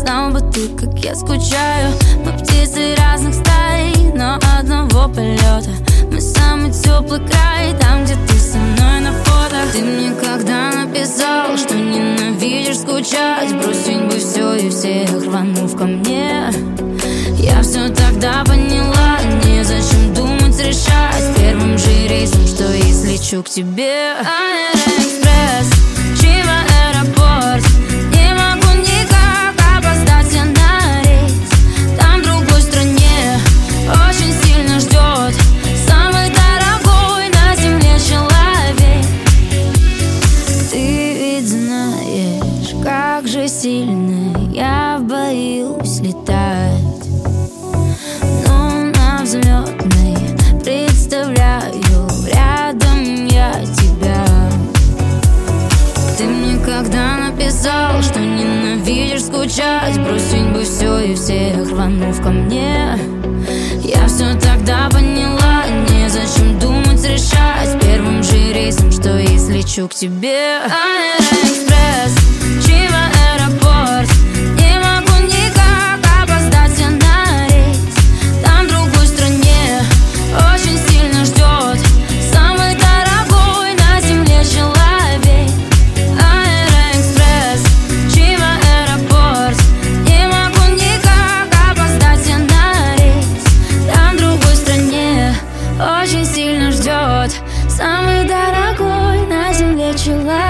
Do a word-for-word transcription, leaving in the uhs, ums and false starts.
Знал бы ты, как я скучаю. Мы птицы разных стай, но одного полета. Мы самый теплый край, там, где ты со мной на фото. Ты мне когда написал, что ненавидишь скучать, бросить бы все и всех, рванув ко мне. Я все тогда поняла, незачем думать, решать первым же рейсом, что если лечу к тебе. Аэроэкспресс, Чима аэропорт. Не могу никак опоздать я на рейс. Там в другой стране очень сильно ждет самый дорогой на земле человек. Ты ведь знаешь, как же сильно я боюсь летать. Взлетной представляю рядом я тебя. Ты мне когда написал, что ненавидишь скучать, бросить бы все и всех, рванув ко мне. Я все тогда поняла, незачем думать, решать первым же рейсом, что если лечу к тебе. Аэроэкспресс, Чима аэропорт. Не могу никак опоздать я на рейс. Там в другой стране очень сильно ждет самый дорогой на земле человек. Аэроэкспресс, Чима аэропорт. Не могу никак опоздать я на рейс. Там в другой стране очень сильно ждет самый дорогой на земле человек.